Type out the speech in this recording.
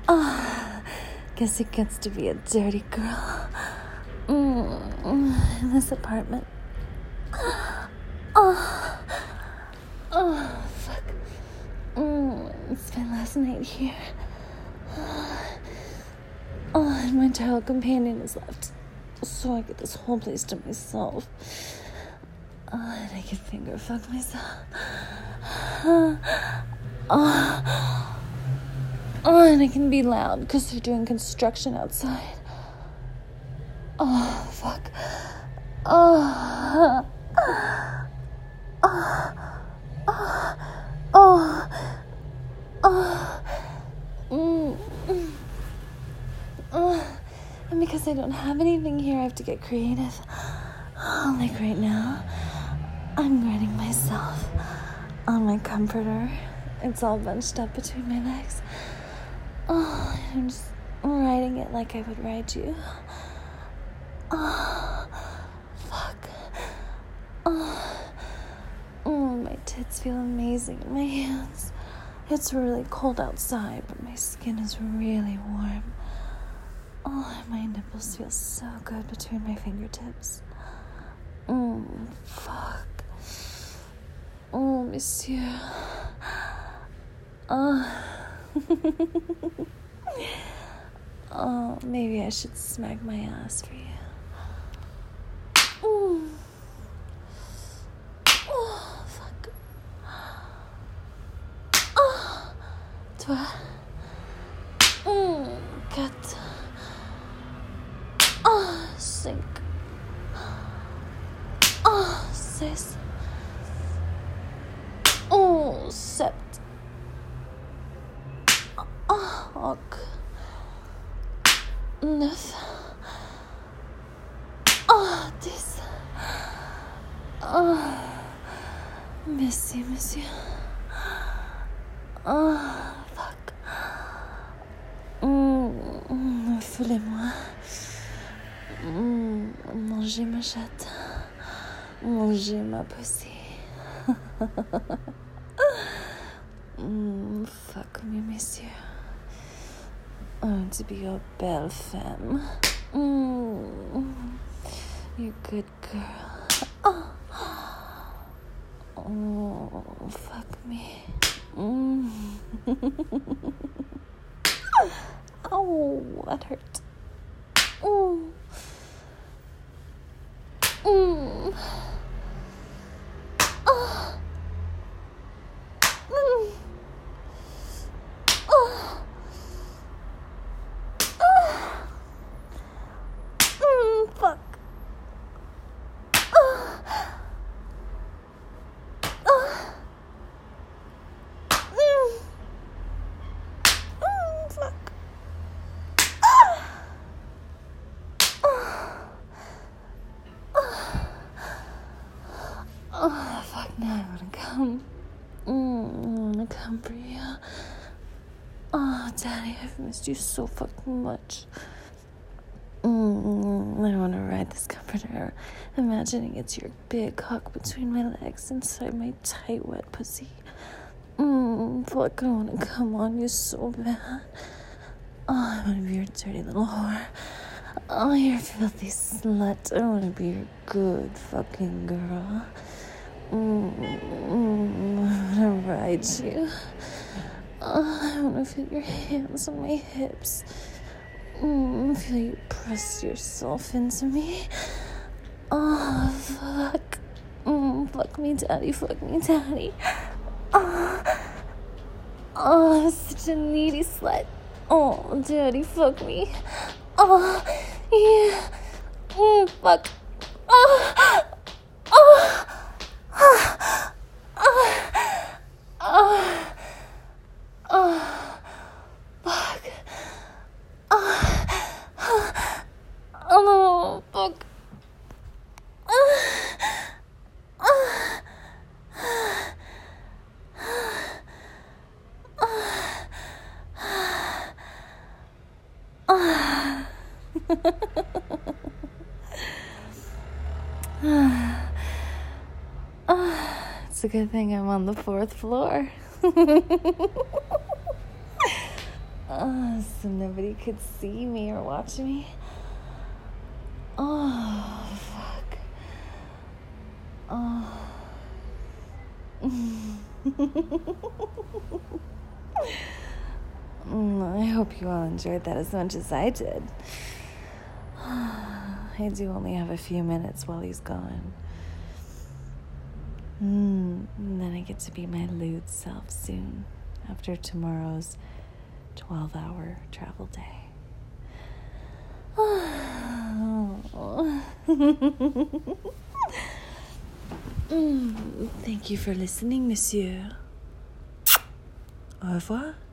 Oh, guess it gets to be a dirty girl. In this apartment. Oh, fuck. It's my last night here. And my child companion is left. So I get this whole place to myself. And I can finger fuck myself. And I can be loud because they're doing construction outside. Oh, fuck. And because I don't have anything here, I have to get creative. Like right now, I'm grading myself on my comforter. It's all bunched up between my legs. I'm just riding it like I would ride you. Fuck. My tits feel amazing in my hands. It's really cold outside, but my skin is really warm. My nipples feel so good between my fingertips. Fuck. Monsieur. Maybe I should smack my ass for you. Fuck. Toi. 4. 5. 6. 7. 8. 9. 10. Merci, monsieur. Fuck. Foulez-moi. Mangez ma chatte. Mangez ma pussy. Fuck me, monsieur. I want to be your belle femme. You good girl. Fuck me. Ow, that hurt. Fuck. Fuck, now I wanna come. I wanna come for you. Daddy, I've missed you so fucking much. I wanna ride this comforter, imagining it's your big cock between my legs inside my tight, wet pussy. Fuck, I wanna come on you so bad. I wanna be your dirty little whore. You're a filthy slut. I wanna be your good fucking girl. I wanna ride you. I wanna feel your hands on my hips. Feel you press yourself into me. Fuck. Fuck me, daddy. Fuck me, daddy. I'm such a needy slut. Daddy, fuck me. Yeah. Fuck. Fuck. It's a good thing I'm on the 4th floor. So nobody could see me or watch me. Oh, fuck. Oh. I hope you all enjoyed that as much as I did. I do only have a few minutes while he's gone. And then I get to be my lewd self soon, after tomorrow's 12-hour travel day. Thank you for listening, monsieur. Au revoir.